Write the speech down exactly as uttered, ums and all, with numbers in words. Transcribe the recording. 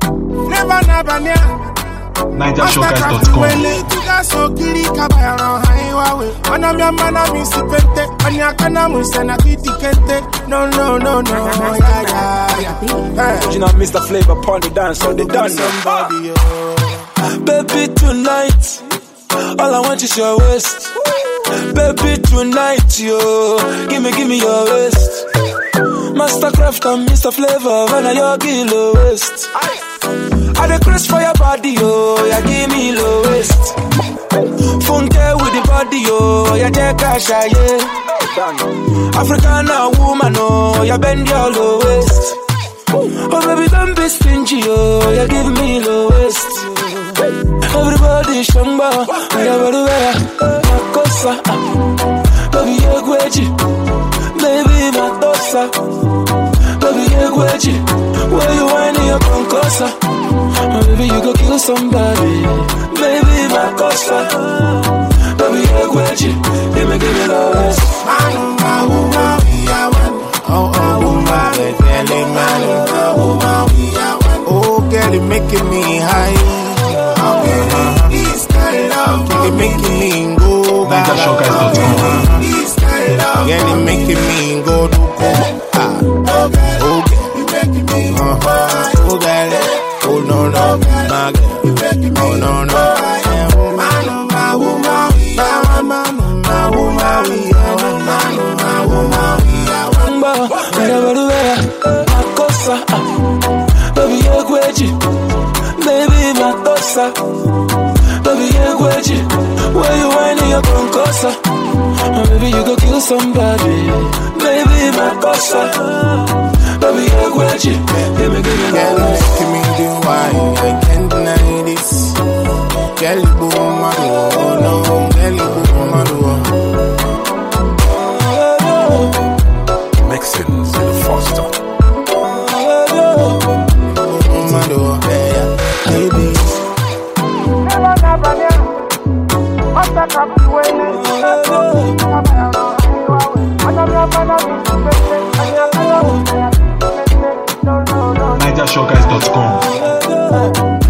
Never, never, never. Niger Showcase dot com. No, no, no, no, yeah, yeah, yeah. You know, Mister Flavor upon the dance, so they done somebody. Baby, tonight, all I want is your waist. Baby, tonight, yo, give me, give me your waist. Mastercraft and Mister Flavor, when I your kilo waist. I the craze for your body, yo, yeah, give me low waist. Funke with the body, yo, yeah, take a shot, yeah. African woman, oh, yeah, bend your low waist. Oh, baby, don't be stingy, oh, yeah, give me low waist. Everybody shamba, yeah, body wear, makosa. Baby, yeah, gweji, baby, matosa. Baby, yeah, gweji, where you whining your concosa. Oh, baby, you go kill somebody. Baby, my costa. Baby, yeah, gweji, give me, give me love. Oh, oh, woman, oh, girl, it making me high. Oh, this kind of love, it making me go. Niger Showcase dot com. This kind of love, girl, it making me go to go. Oh, girl, oh, you making me go. Oh, girl, oh, no, no, my girl, you making me oh, no, no. Baby, yeah, gweji, baby, matosa. Baby, yeah, gweji, where you whining your concosa. Oh, baby, you go kill somebody. Baby, matosa. Baby, yeah, gweji, give me, give me girl, love. give me the wine, I can't deny this. Girl, boom, madu, oh no, girl, boom, madu. Mixins in Foster. Niger Showcase dot com.